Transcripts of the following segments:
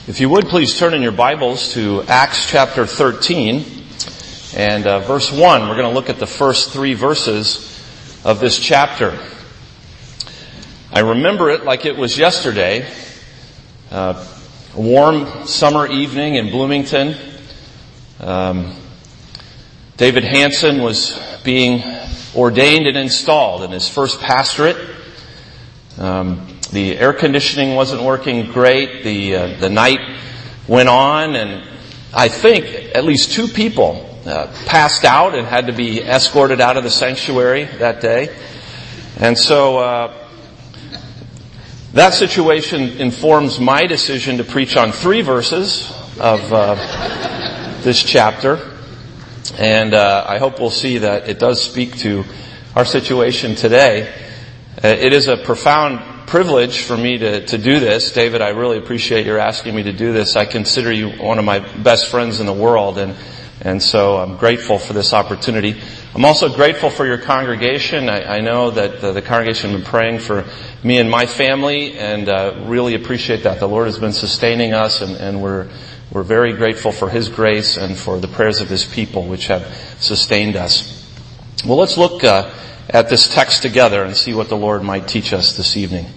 If you would, please turn in your Bibles to Acts chapter 13 and verse 1. We're going to look at the first 3 verses of this chapter. I remember it like it was yesterday. A warm summer evening in Bloomington. David Hansen was being ordained and installed in his first pastorate. The air conditioning wasn't working great. The night went on, and I think at least 2 people passed out and had to be escorted out of the sanctuary that day. And so that situation informs my decision to preach on 3 verses of this chapter. And I hope we'll see that it does speak to our situation today. It is a profound privilege for me to do this. David, I really appreciate your asking me to do this. I consider you one of my best friends in the world, and so I'm grateful for this opportunity. I'm also grateful for your congregation. I know that the congregation has been praying for me and my family, and really appreciate that. The Lord has been sustaining us, and we're very grateful for His grace and for the prayers of His people, which have sustained us. Well, let's look at this text together and see what the Lord might teach us this evening.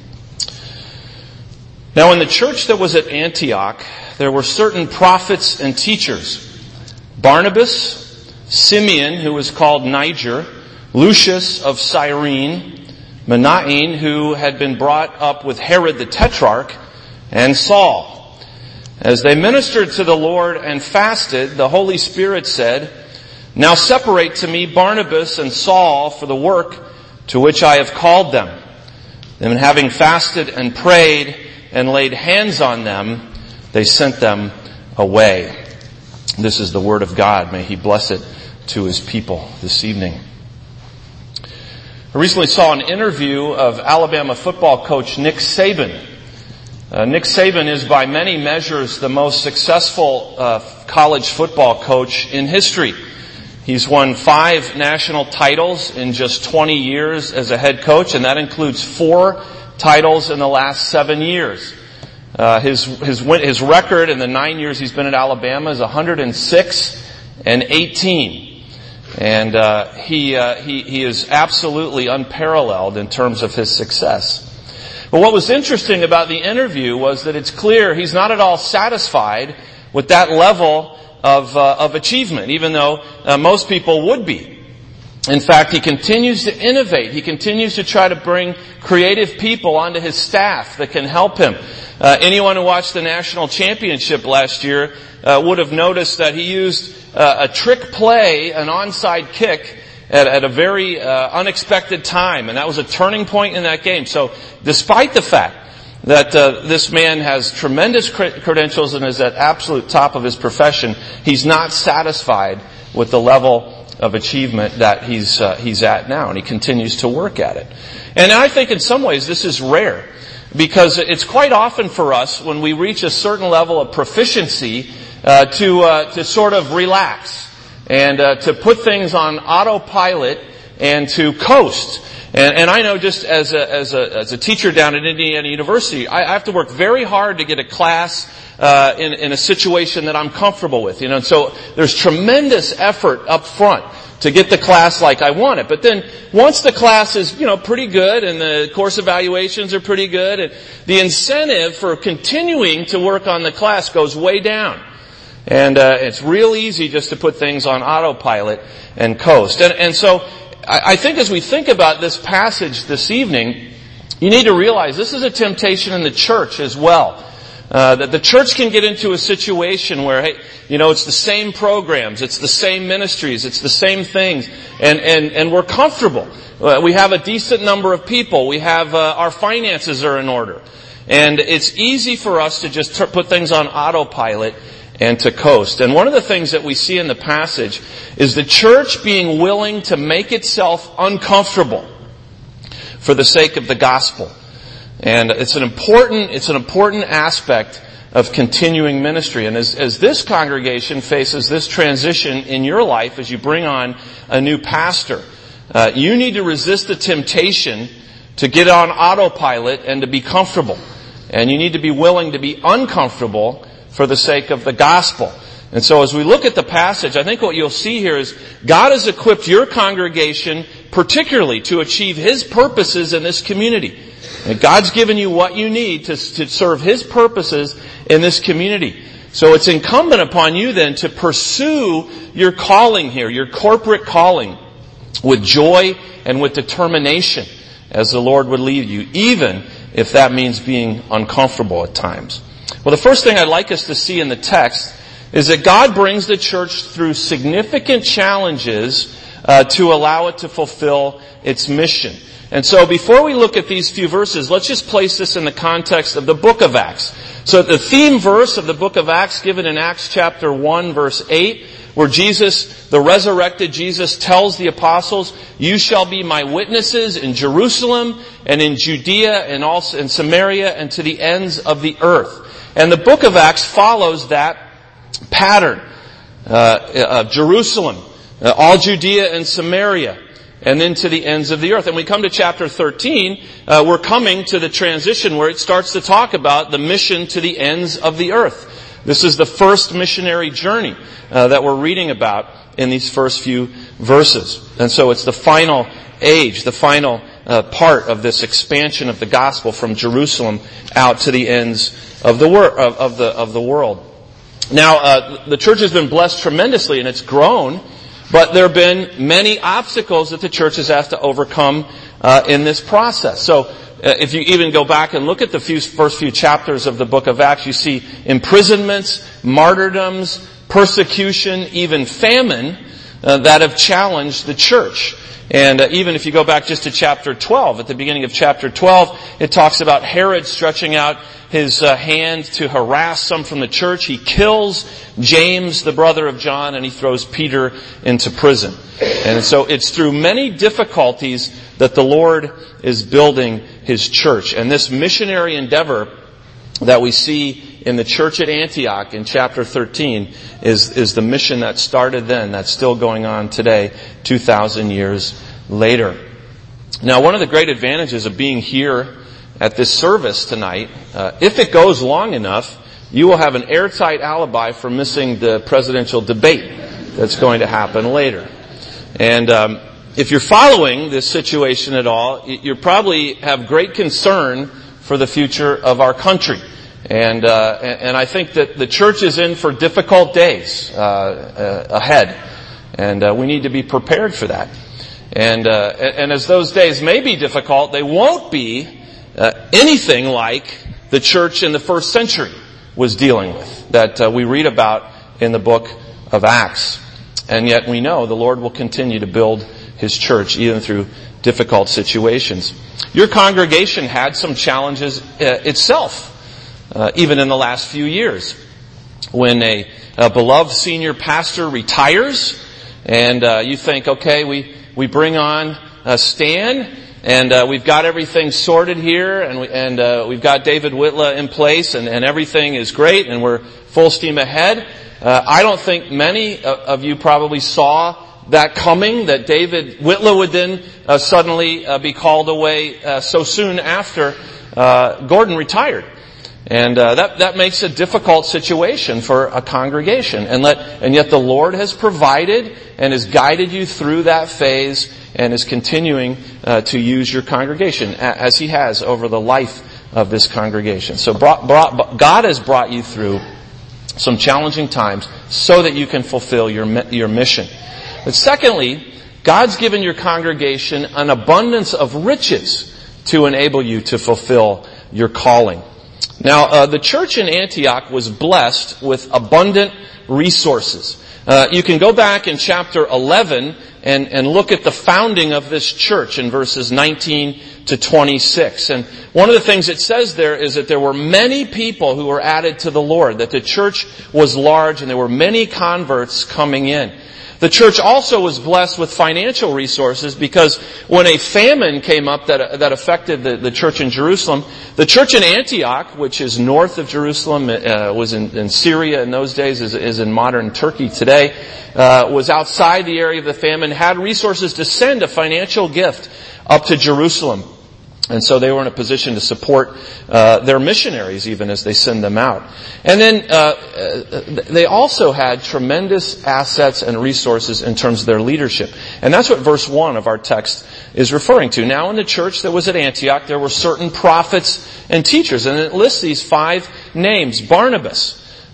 Now, in the church that was at Antioch, there were certain prophets and teachers: Barnabas, Simeon, who was called Niger, Lucius of Cyrene, Manaen, who had been brought up with Herod the Tetrarch, and Saul. As they ministered to the Lord and fasted, the Holy Spirit said, "Now separate to me Barnabas and Saul for the work to which I have called them." Then, having fasted and prayed and laid hands on them, they sent them away. This is the word of God. May He bless it to His people this evening. I recently saw an interview of Alabama football coach Nick Saban. Nick Saban is by many measures the most successful college football coach in history. He's won 5 national titles in just 20 years as a head coach, and that includes 4 titles in the last 7 years. His record in the 9 years he's been at Alabama is 106-18, and he is absolutely unparalleled in terms of his success. But what was interesting about the interview was that it's clear he's not at all satisfied with that level of achievement, even though most people would be. In fact, he continues to innovate. He continues to try to bring creative people onto his staff that can help him. Anyone who watched the national championship last year would have noticed that he used a trick play, an onside kick, at a very unexpected time, and that was a turning point in that game. So, despite the fact that this man has tremendous credentials and is at absolute top of his profession, he's not satisfied with the level of achievement that he's at now, and he continues to work at it. And I think in some ways this is rare, because it's quite often for us when we reach a certain level of proficiency to sort of relax and to put things on autopilot and to coast. And I know, just as a teacher down at Indiana University, I have to work very hard to get a class in a situation that I'm comfortable with. And so there's tremendous effort up front to get the class like I want it. But then once the class is, pretty good, and the course evaluations are pretty good, and the incentive for continuing to work on the class goes way down. And it's real easy just to put things on autopilot and coast. And so I think as we think about this passage this evening, you need to realize this is a temptation in the church as well. That the church can get into a situation where, hey, it's the same programs, it's the same ministries, it's the same things, and we're comfortable. We have a decent number of people. We have, our finances are in order. And it's easy for us to just put things on autopilot and to coast. And one of the things that we see in the passage is the church being willing to make itself uncomfortable for the sake of the gospel. And it's an important aspect of continuing ministry. And as this congregation faces this transition in your life, as you bring on a new pastor, you need to resist the temptation to get on autopilot and to be comfortable. And you need to be willing to be uncomfortable for the sake of the gospel. And so as we look at the passage, I think what you'll see here is God has equipped your congregation particularly to achieve His purposes in this community. And God's given you what you need to serve His purposes in this community. So it's incumbent upon you then to pursue your calling here, your corporate calling, with joy and with determination as the Lord would lead you, even if that means being uncomfortable at times. Well, the first thing I'd like us to see in the text is that God brings the church through significant challenges to allow it to fulfill its mission. And so before we look at these few verses, let's just place this in the context of the book of Acts. So the theme verse of the book of Acts, given in Acts chapter 1, verse 8, where Jesus, the resurrected Jesus, tells the apostles, "You shall be my witnesses in Jerusalem and in Judea and also in Samaria and to the ends of the earth." And the book of Acts follows that pattern of Jerusalem, all Judea and Samaria, and then to the ends of the earth. And we come to chapter 13, we're coming to the transition where it starts to talk about the mission to the ends of the earth. This is the first missionary journey that we're reading about in these first few verses. And so it's the final age, the final part of this expansion of the gospel from Jerusalem out to the ends of the world. Now, the church has been blessed tremendously and it's grown, but there have been many obstacles that the church has had to overcome in this process. So, if you even go back and look at the first few chapters of the book of Acts, you see imprisonments, martyrdoms, persecution, even famine that have challenged the church. And even if you go back just to chapter 12, at the beginning of chapter 12, it talks about Herod stretching out his hand to harass some from the church. He kills James, the brother of John, and he throws Peter into prison. And so it's through many difficulties that the Lord is building His church. And this missionary endeavor that we see in the church at Antioch in chapter 13 is the mission that started then, that's still going on today, 2,000 years later. Now, one of the great advantages of being here at this service tonight, if it goes long enough, you will have an airtight alibi for missing the presidential debate that's going to happen later. And if you're following this situation at all, you probably have great concern for the future of our country. And I think that the church is in for difficult days ahead, and we need to be prepared for that. And as those days may be difficult, they won't be anything like the church in the first century was dealing with, that we read about in the book of Acts. And yet we know the Lord will continue to build His church even through difficult situations. Your congregation had some challenges itself, even in the last few years. When a beloved senior pastor retires, and you think, okay, we bring on Stan, and we've got everything sorted here, and we've got David Whitla in place, and everything is great, and we're full steam ahead. I don't think many of you probably saw that coming, that David Whitla would then suddenly be called away so soon after Gordon retired. And that makes a difficult situation for a congregation. And yet the Lord has provided and has guided you through that phase and is continuing to use your congregation as He has over the life of this congregation. So God has brought you through some challenging times so that you can fulfill your mission. But secondly, God's given your congregation an abundance of riches to enable you to fulfill your calling. Now, the church in Antioch was blessed with abundant resources. You can go back in chapter 11 and look at the founding of this church in verses 19 to 26. And one of the things it says there is that there were many people who were added to the Lord, that the church was large and there were many converts coming in. The church also was blessed with financial resources because when a famine came up that affected the church in Jerusalem, the church in Antioch, which is north of Jerusalem, was in Syria in those days, is in modern Turkey today, was outside the area of the famine, had resources to send a financial gift up to Jerusalem. And so they were in a position to support their missionaries even as they send them out. And then they also had tremendous assets and resources in terms of their leadership. And that's what verse 1 of our text is referring to. Now in the church that was at Antioch, there were certain prophets and teachers. And it lists these 5 names. Barnabas.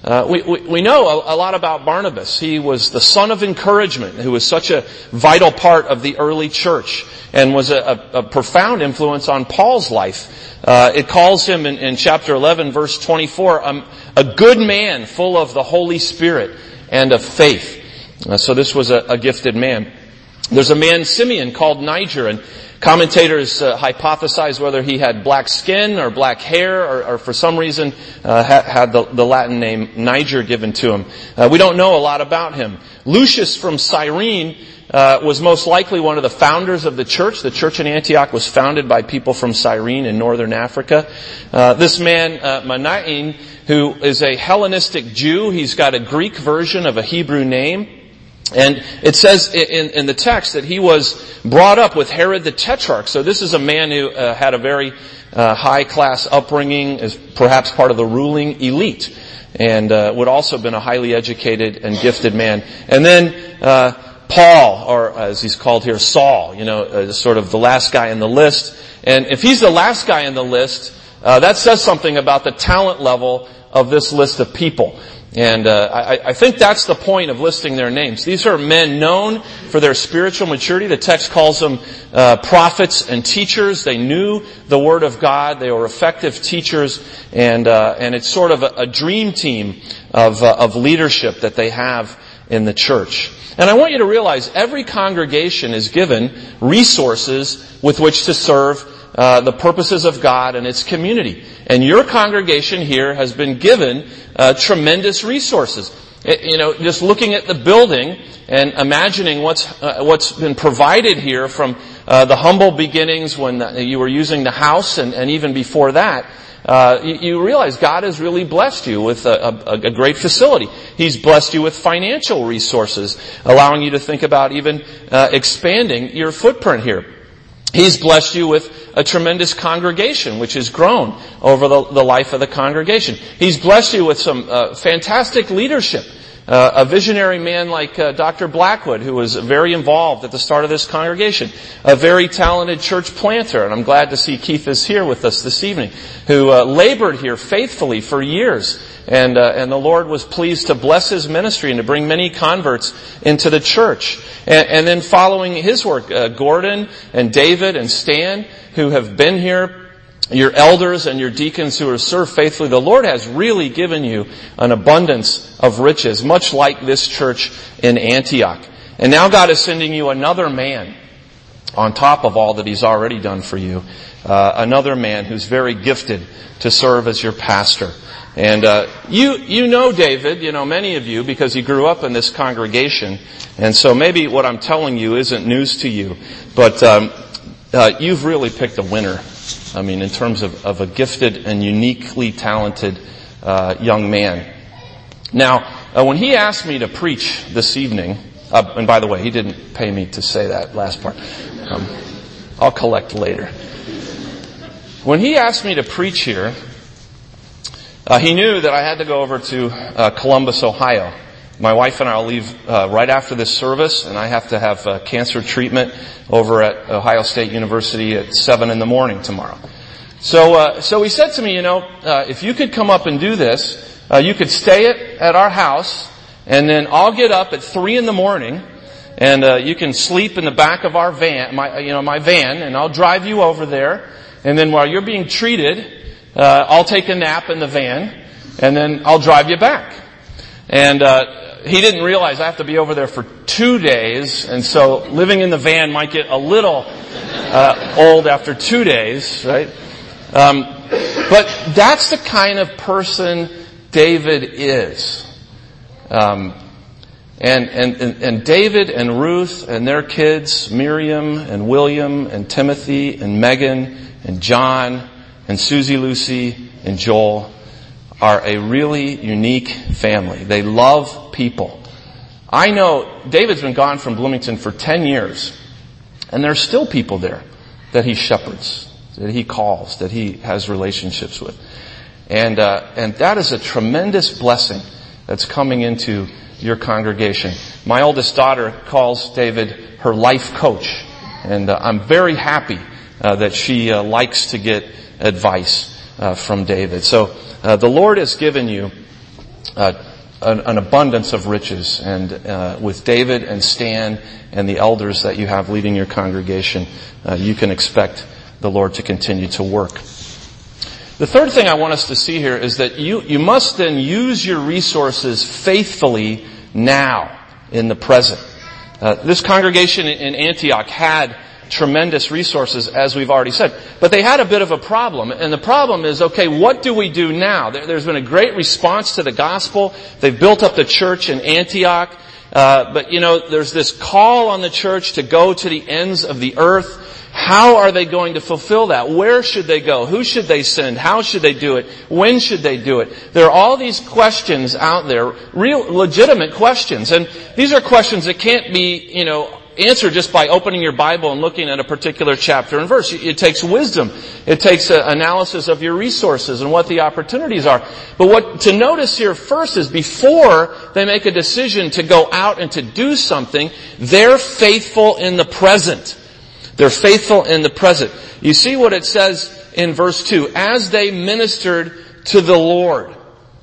We know a lot about Barnabas. He was the son of encouragement, who was such a vital part of the early church and was a profound influence on Paul's life. It calls him in chapter 11, verse 24, a good man full of the Holy Spirit and of faith. So this was a gifted man. There's a man, Simeon, called Niger, and commentators hypothesize whether he had black skin or black hair or for some reason had the Latin name Niger given to him. We don't know a lot about him. Lucius from Cyrene was most likely one of the founders of the church. The church in Antioch was founded by people from Cyrene in northern Africa. This man, Manaen, who is a Hellenistic Jew, he's got a Greek version of a Hebrew name. And it says in the text that he was brought up with Herod the Tetrarch. So this is a man who had a very high-class upbringing, is perhaps part of the ruling elite, and would also have been a highly educated and gifted man. And then Paul, or as he's called here, Saul, sort of the last guy in the list. And if he's the last guy in the list, that says something about the talent level of this list of people. And I think that's the point of listing their names. These are men known for their spiritual maturity. The text calls them prophets and teachers. They knew the Word of God. They were effective teachers, and it's sort of a dream team of leadership that they have in the church. And I want you to realize every congregation is given resources with which to serve the purposes of God and its community. And your congregation here has been given tremendous resources. Just looking at the building and imagining what's been provided here from the humble beginnings when you were using the house and even before that, you realize God has really blessed you with a great facility. He's blessed you with financial resources, allowing you to think about even expanding your footprint here. He's blessed you with a tremendous congregation, which has grown over the life of the congregation. He's blessed you with some fantastic leadership. A visionary man like Dr. Blackwood, who was very involved at the start of this congregation. A very talented church planter, and I'm glad to see Keith is here with us this evening, who labored here faithfully for years. And the Lord was pleased to bless his ministry and to bring many converts into the church. And then following his work, Gordon and David and Stan, who have been here, your elders and your deacons who have served faithfully. The Lord has really given you an abundance of riches, much like this church in Antioch. And now God is sending you another man on top of all that He's already done for you. Another man who's very gifted to serve as your pastor. And you know David, many of you, because he grew up in this congregation. And so maybe what I'm telling you isn't news to you. But you've really picked a winner. In terms of a gifted and uniquely talented young man. Now, when he asked me to preach this evening, and by the way, he didn't pay me to say that last part. I'll collect later. When he asked me to preach here, he knew that I had to go over to Columbus, Ohio. My wife and I will leave right after this service, and I have to have cancer treatment over at Ohio State University at 7 a.m. tomorrow. So he said to me, if you could come up and do this, you could stay at our house, and then I'll get up at 3 a.m, and you can sleep in the back of our van, my van, and I'll drive you over there, and then while you're being treated, I'll take a nap in the van, and then I'll drive you back. And he didn't realize I have to be over there for 2 days, and so living in the van might get a little old after 2 days, right? But that's the kind of person David is. And David and Ruth and their kids, Miriam and William and Timothy and Megan and John and Susie Lucy and Joel, are a really unique family. They love people. I know David's been gone from Bloomington for 10 years, and there's still people there that he shepherds. that he calls, that he has relationships with. And that is a tremendous blessing that's coming into your congregation. My oldest daughter calls David her life coach. And I'm very happy that she likes to get advice from David. So the Lord has given you an abundance of riches. And with David and Stan and the elders that you have leading your congregation, you can expect the Lord to continue to work. The third thing I want us to see here is that you must then use your resources faithfully now, in the present. This congregation in Antioch had tremendous resources, as we've already said. But they had a bit of a problem. And the problem is, okay, what do we do now? There's been a great response to the gospel. They've built up the church in Antioch. But there's this call on the church to go to the ends of the earth. How are they going to fulfill that? Where should they go? Who should they send? How should they do it? When should they do it? There are all these questions out there, real legitimate questions. And these are questions that can't be, answered just by opening your Bible and looking at a particular chapter and verse. It takes wisdom. It takes an analysis of your resources and what the opportunities are. But what to notice here first is before they make a decision to go out and to do something, they're faithful in the present. They're faithful in the present. You see what it says in verse 2. As they ministered to the Lord.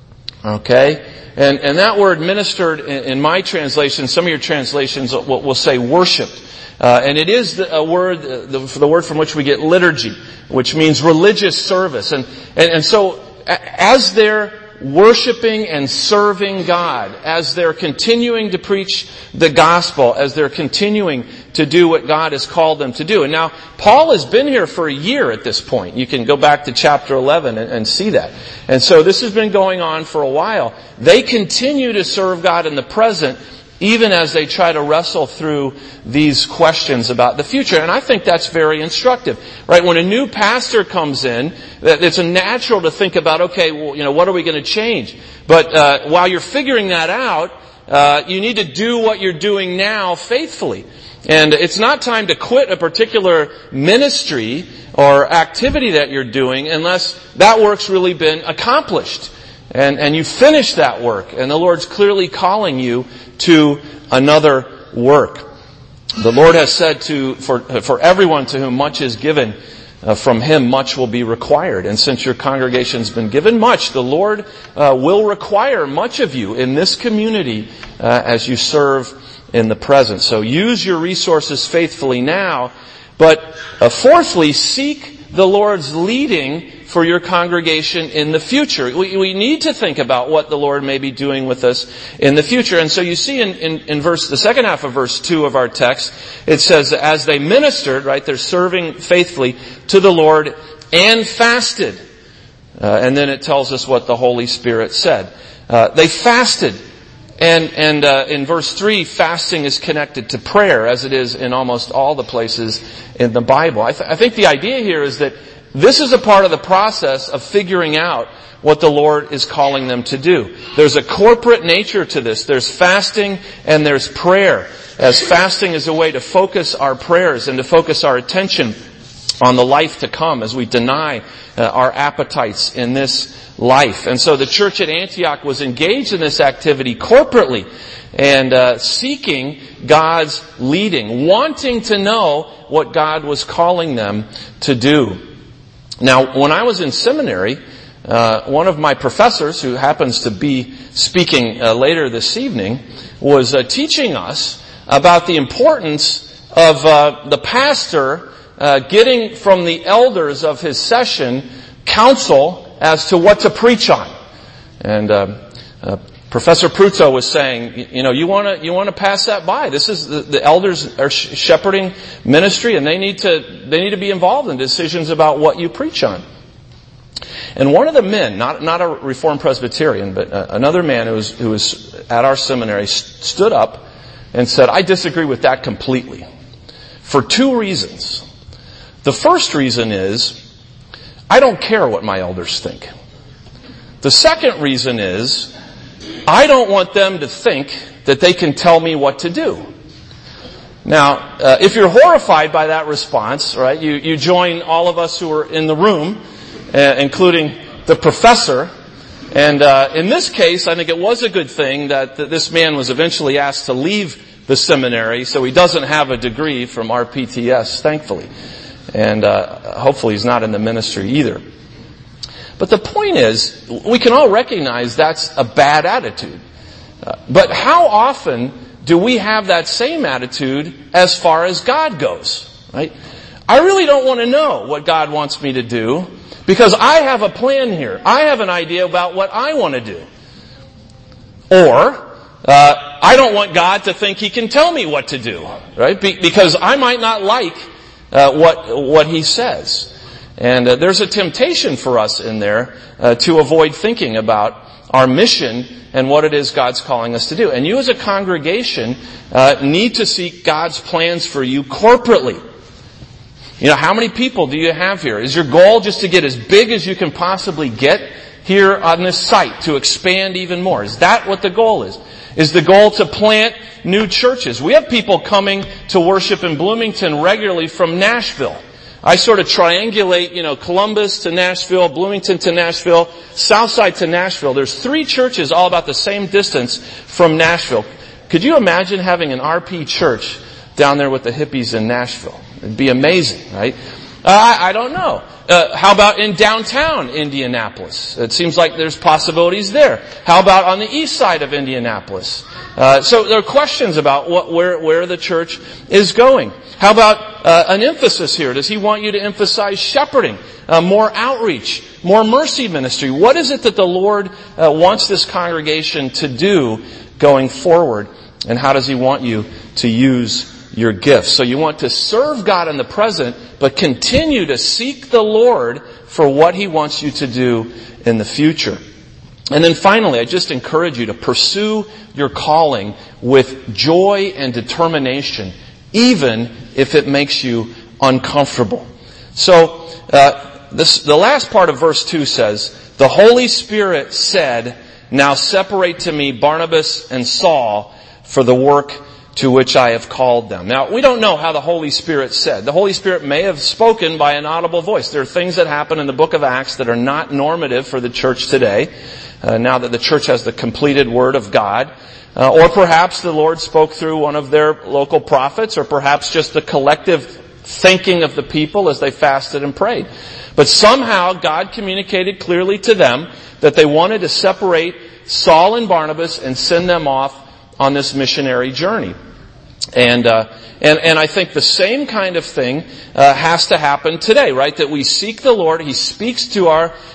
Okay? And that word ministered in my translation, some of your translations will say worshiped. And it is a word, the word from which we get liturgy, which means religious service. And so as they're worshiping and serving God, as they're continuing to preach the gospel, as they're continuing to do what God has called them to do. And now, Paul has been here for a year at this point. You can go back to chapter 11 and see that. And so this has been going on for a while. They continue to serve God in the present, even as they try to wrestle through these questions about the future. And I think that's very instructive, right? When a new pastor comes in, it's natural to think about, okay, well, what are we going to change? But while you're figuring that out, you need to do what you're doing now faithfully. And it's not time to quit a particular ministry or activity that you're doing unless that work's really been accomplished. And you finish that work. And the Lord's clearly calling you to another work. The Lord has said for everyone to whom much is given, from him much will be required. And since your congregation's been given much, the Lord will require much of you in this community as you serve in the present. So use your resources faithfully now. But fourthly, seek the Lord's leading for your congregation in the future. We need to think about what the Lord may be doing with us in the future. And so you see in the second half of verse 2 of our text, it says, as they ministered, right, they're serving faithfully to the Lord and fasted. And then it tells us what the Holy Spirit said. They fasted. And in verse 3, fasting is connected to prayer, as it is in almost all the places in the Bible. I think the idea here is that this is a part of the process of figuring out what the Lord is calling them to do. There's a corporate nature to this. There's fasting and there's prayer. As fasting is a way to focus our prayers and to focus our attention on the life to come as we deny our appetites in this life. And so the church at Antioch was engaged in this activity corporately and seeking God's leading, wanting to know what God was calling them to do. Now, when I was in seminary, one of my professors, who happens to be speaking later this evening, was teaching us about the importance of the pastor getting from the elders of his session counsel as to what to preach on. And Professor Pruzzo was saying, you want to pass that by. This is the elders are shepherding ministry, and they need to be involved in decisions about what you preach on. And one of the men, not a Reformed Presbyterian, but another man who was at our seminary, stood up and said, I disagree with that completely, for two reasons. The first reason is, I don't care what my elders think. The second reason is, I don't want them to think that they can tell me what to do. Now, if you're horrified by that response, right, you join all of us who are in the room, including the professor. And in this case, I think it was a good thing that this man was eventually asked to leave the seminary, so he doesn't have a degree from RPTS, thankfully. And hopefully he's not in the ministry either. But the point is, we can all recognize that's a bad attitude. But how often do we have that same attitude as far as God goes? Right? I really don't want to know what God wants me to do because I have a plan here. I have an idea about what I want to do. Or, I don't want God to think He can tell me what to do. Right? Because I might not like what He says. And there's a temptation for us in there to avoid thinking about our mission and what it is God's calling us to do. And you as a congregation need to seek God's plans for you corporately. You know, how many people do you have here? Is your goal just to get as big as you can possibly get here on this site, to expand even more? Is that what the goal is? Is the goal to plant new churches? We have people coming to worship in Bloomington regularly from Nashville. I sort of triangulate, Columbus to Nashville, Bloomington to Nashville, Southside to Nashville. There's 3 churches all about the same distance from Nashville. Could you imagine having an RP church down there with the hippies in Nashville? It'd be amazing, right? I don't know. How about in downtown Indianapolis? It seems like there's possibilities there. How about on the east side of Indianapolis? So there are questions about where the church is going. How about an emphasis here? Does He want you to emphasize shepherding, more outreach, more mercy ministry? What is it that the Lord wants this congregation to do going forward? And how does He want you to use your gifts? So you want to serve God in the present, but continue to seek the Lord for what He wants you to do in the future. And then finally, I just encourage you to pursue your calling with joy and determination, even if it makes you uncomfortable. So, the last part of verse 2 says, "The Holy Spirit said, 'Now separate to me Barnabas and Saul for the work to which I have called them.'" Now, we don't know how the Holy Spirit said. The Holy Spirit may have spoken by an audible voice. There are things that happen in the book of Acts that are not normative for the church today, now that the church has the completed Word of God. Or perhaps the Lord spoke through one of their local prophets, or perhaps just the collective thinking of the people as they fasted and prayed. But somehow God communicated clearly to them that they wanted to separate Saul and Barnabas and send them off on this missionary journey. And I think the same kind of thing has to happen today, right? That we seek the Lord. He speaks to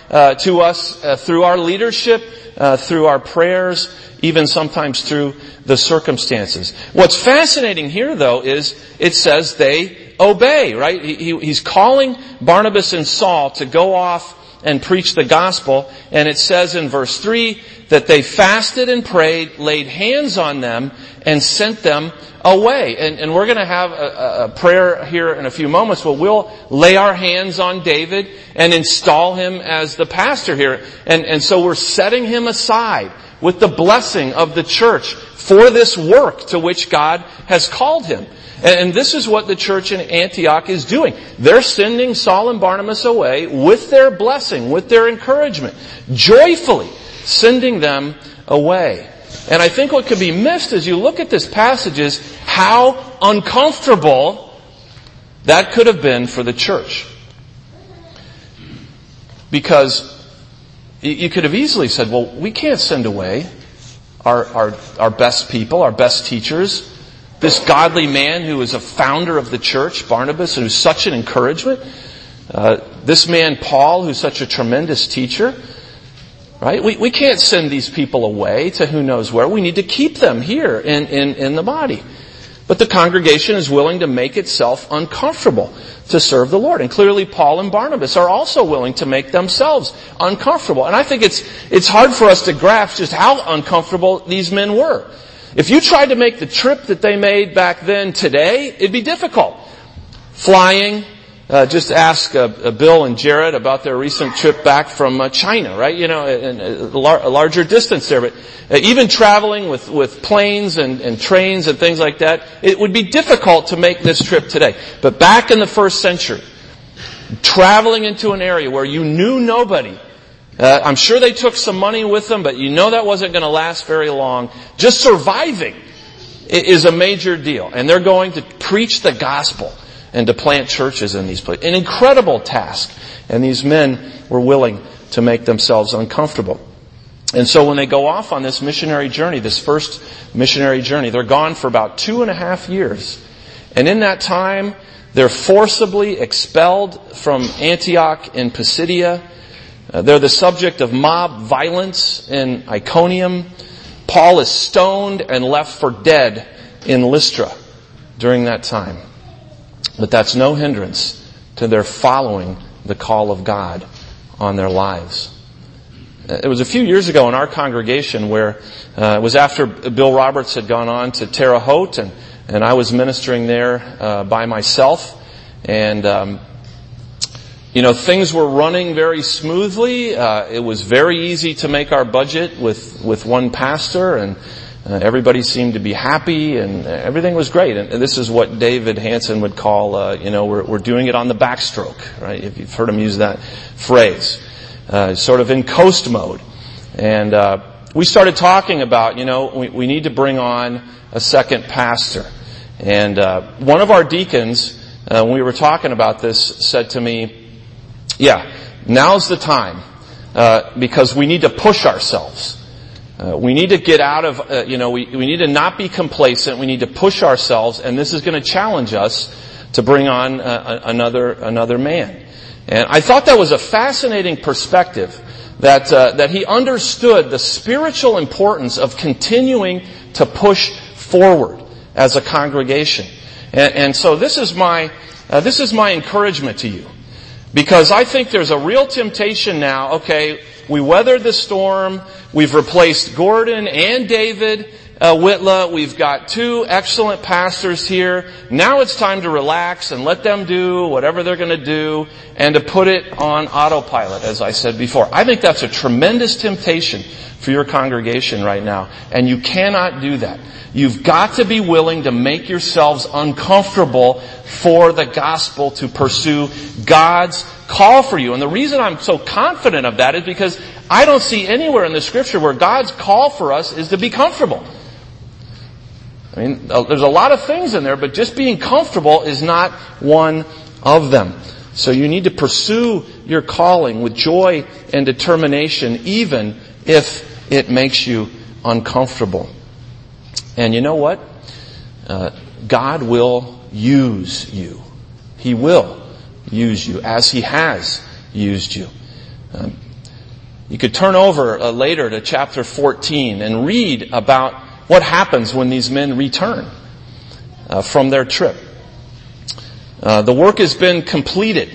us through our leadership, through our prayers, even sometimes through the circumstances. What's fascinating here, though, is it says they obey, right? He's calling Barnabas and Saul to go off and preach the gospel, and it says in verse 3 that they fasted and prayed, laid hands on them, and sent them away. And we're going to have a prayer here in a few moments where we'll lay our hands on David and install him as the pastor here. And so we're setting him aside with the blessing of the church for this work to which God has called him. And this is what the church in Antioch is doing. They're sending Saul and Barnabas away with their blessing, with their encouragement, joyfully sending them away. And I think what could be missed as you look at this passage is how uncomfortable that could have been for the church. Because you could have easily said, well, we can't send away our best people, our best teachers. This godly man who is a founder of the church, Barnabas, who's such an encouragement. This man, Paul, who's such a tremendous teacher. Right? We can't send these people away to who knows where. We need to keep them here in the body. But the congregation is willing to make itself uncomfortable to serve the Lord. And clearly Paul and Barnabas are also willing to make themselves uncomfortable. And I think it's hard for us to grasp just how uncomfortable these men were. If you tried to make the trip that they made back then today, it'd be difficult. Flying, just ask Bill and Jared about their recent trip back from China, right? And a larger distance there. But even traveling with planes and trains and things like that, it would be difficult to make this trip today. But back in the first century, traveling into an area where you knew nobody, I'm sure they took some money with them, but that wasn't going to last very long. Just surviving is a major deal. And they're going to preach the gospel and to plant churches in these places. An incredible task. And these men were willing to make themselves uncomfortable. And so when they go off on this missionary journey, this first missionary journey, they're gone for about 2.5 years. And in that time, they're forcibly expelled from Antioch in Pisidia. They're the subject of mob violence in Iconium. Paul is stoned and left for dead in Lystra during that time. But that's no hindrance to their following the call of God on their lives. It was a few years ago in our congregation where it was after Bill Roberts had gone on to Terre Haute, and I was ministering there by myself. And things were running very smoothly. It was very easy to make our budget with one pastor, and everybody seemed to be happy, and everything was great. And this is what David Hansen would call, we're doing it on the backstroke, right? If you've heard him use that phrase, sort of in coast mode. And we started talking about, we need to bring on a second pastor. And one of our deacons, when we were talking about this, said to me, yeah, now's the time, because we need to push ourselves. We need to get out of, we need to not be complacent. We need to push ourselves, and this is going to challenge us to bring on another man. And I thought that was a fascinating perspective, that he understood the spiritual importance of continuing to push forward as a congregation. And so this is my encouragement to you. Because I think there's a real temptation now. Okay, we weathered the storm. We've replaced Gordon and David Whitla. We've got 2 excellent pastors here. Now it's time to relax and let them do whatever they're going to do and to put it on autopilot, as I said before. I think that's a tremendous temptation for your congregation right now. And you cannot do that. You've got to be willing to make yourselves uncomfortable for the gospel to pursue God's call for you. And the reason I'm so confident of that is because I don't see anywhere in the Scripture where God's call for us is to be comfortable. I mean, there's a lot of things in there, but just being comfortable is not one of them. So you need to pursue your calling with joy and determination, even if it makes you uncomfortable. And you know what? God will use you. He will use you as He has used you. You could turn over later to chapter 14 and read about what happens when these men return from their trip. The work has been completed,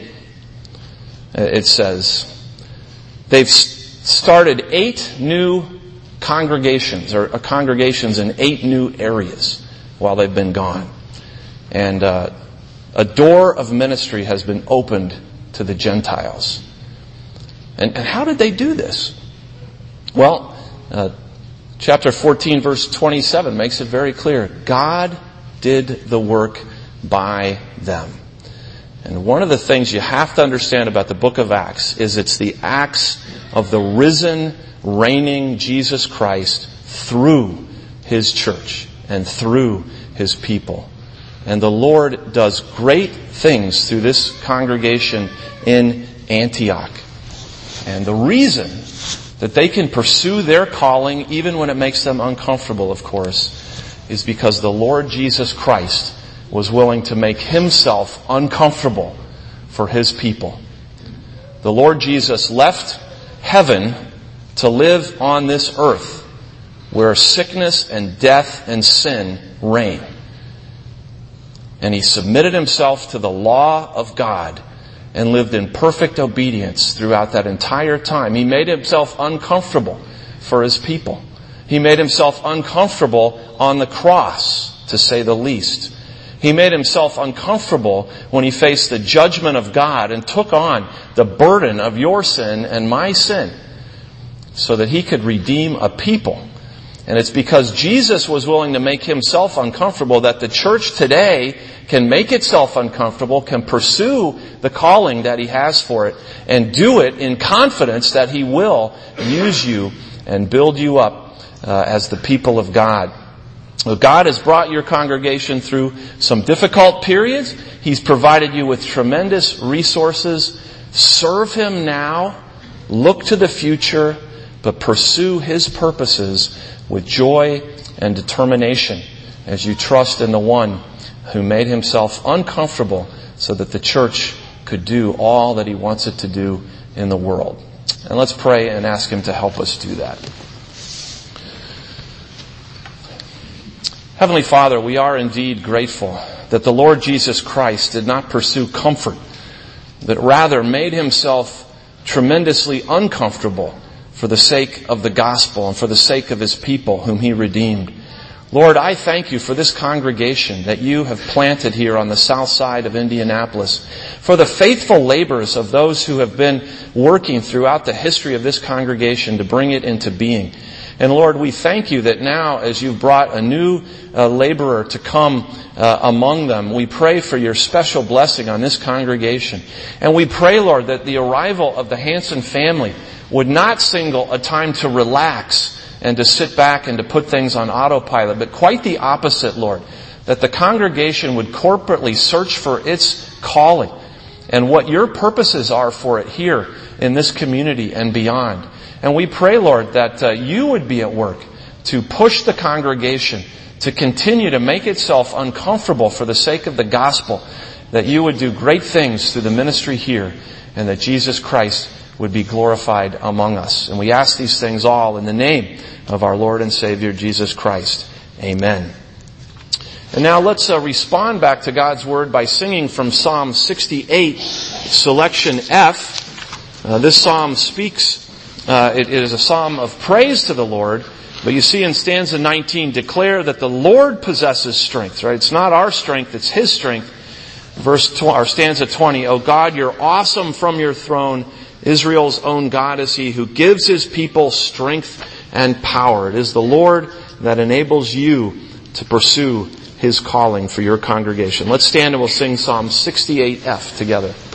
it says. They've started 8 new congregations, or congregations in 8 new areas while they've been gone. And a door of ministry has been opened to the Gentiles. And how did they do this? Well, chapter 14, verse 27 makes it very clear. God did the work by them. And one of the things you have to understand about the book of Acts is it's the acts of the risen, reigning Jesus Christ through His church and through His people. And the Lord does great things through this congregation in Antioch. And the reason that they can pursue their calling, even when it makes them uncomfortable, of course, is because the Lord Jesus Christ was willing to make Himself uncomfortable for His people. The Lord Jesus left heaven to live on this earth where sickness and death and sin reign. And He submitted Himself to the law of God and lived in perfect obedience throughout that entire time. He made Himself uncomfortable for His people. He made Himself uncomfortable on the cross, to say the least. He made himself uncomfortable when he faced the judgment of God and took on the burden of your sin and my sin so that he could redeem a people. And it's because Jesus was willing to make himself uncomfortable that the church today can make itself uncomfortable, can pursue the calling that he has for it, and do it in confidence that he will use you and build you up as the people of God. Well, God has brought your congregation through some difficult periods. He's provided you with tremendous resources. Serve him now. Look to the future, but pursue his purposes with joy and determination as you trust in the one who made himself uncomfortable so that the church could do all that he wants it to do in the world. And let's pray and ask him to help us do that. Heavenly Father, we are indeed grateful that the Lord Jesus Christ did not pursue comfort, but rather made himself tremendously uncomfortable for the sake of the gospel and for the sake of his people whom he redeemed. Lord, I thank you for this congregation that you have planted here on the south side of Indianapolis, for the faithful labors of those who have been working throughout the history of this congregation to bring it into being. And Lord, we thank you that now as you've brought a new laborer to come among them, we pray for your special blessing on this congregation. And we pray, Lord, that the arrival of the Hanson family would not signal a time to relax and to sit back and to put things on autopilot, but quite the opposite, Lord, that the congregation would corporately search for its calling and what your purposes are for it here in this community and beyond. And we pray, Lord, that you would be at work to push the congregation to continue to make itself uncomfortable for the sake of the gospel, that you would do great things through the ministry here, and that Jesus Christ would be glorified among us. And we ask these things all in the name of our Lord and Savior, Jesus Christ. Amen. And now let's respond back to God's Word by singing from Psalm 68, selection F. This psalm speaks, it is a psalm of praise to the Lord, but you see in stanza 19, declare that the Lord possesses strength, right? It's not our strength, it's his strength. Stanza 20, O God, you're awesome from your throne. Israel's own God is he who gives his people strength and power. It is the Lord that enables you to pursue his calling for your congregation. Let's stand and we'll sing Psalm 68F together.